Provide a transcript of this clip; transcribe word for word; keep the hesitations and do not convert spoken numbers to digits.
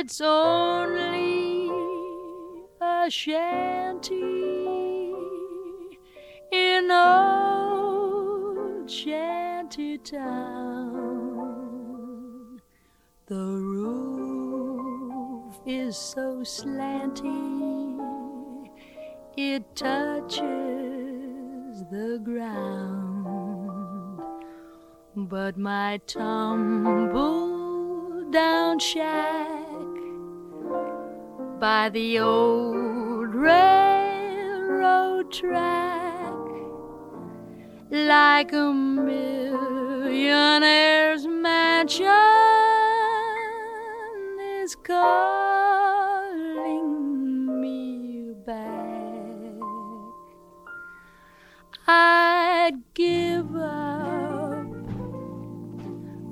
It's only a shanty in old shanty town. The roof is so slanty it touches the ground, but my tumble down shack by the old railroad track, like a millionaire's mansion, is called